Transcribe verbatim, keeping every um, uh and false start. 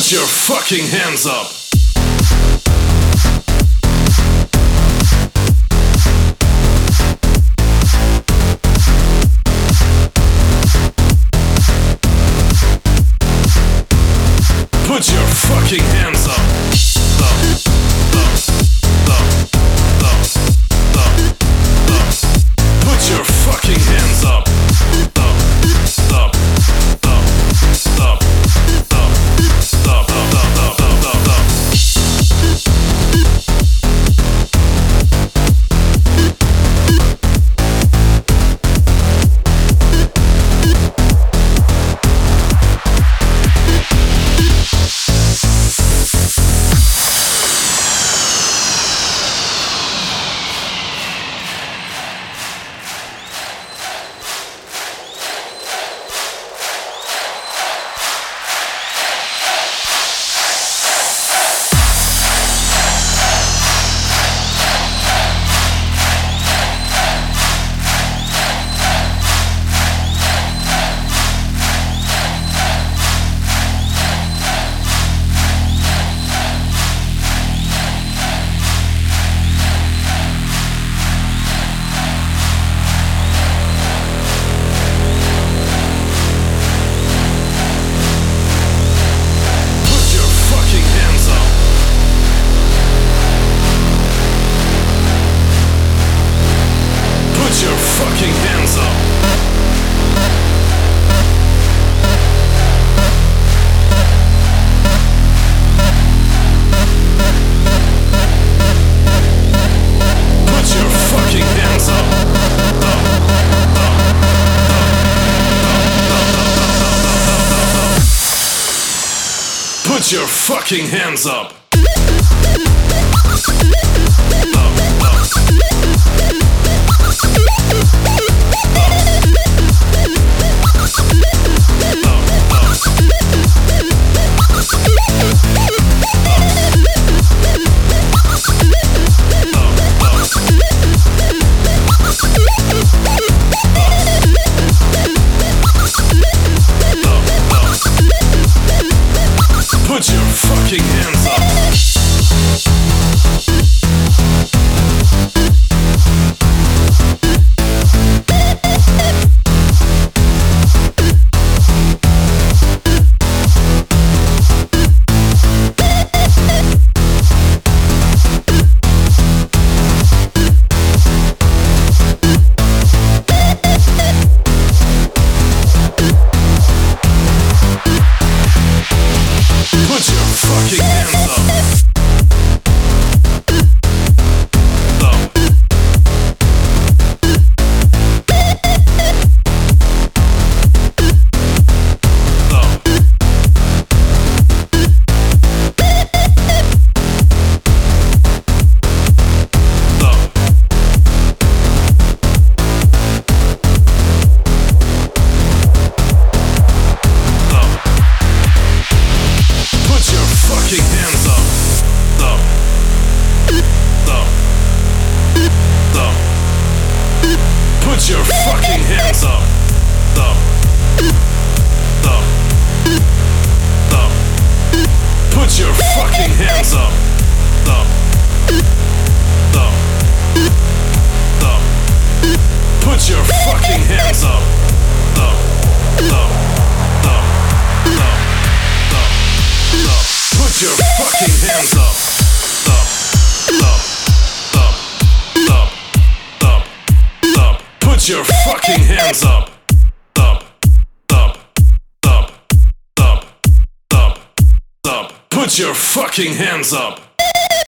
Put your fucking hands up. Put your fucking hands up. Up, up, up, up, up, up. Put your fucking hands up. Up, up, up, up, up, up, up, up, up, up, up, up. Put your fucking hands up. Put your fucking hands up. Put your fucking hands up. Put your fucking hands up. Up. Up. Up. Put your fucking hands up. Up. Up. Up. Put your fucking hands up. Up. Up. Up. Up. Up. Up. Put your fucking hands up. Up. Up. Up. Up. Up. Up. Put your fucking hands up. Up. Up. Up. Up. Up. Up. Put your fucking hands up.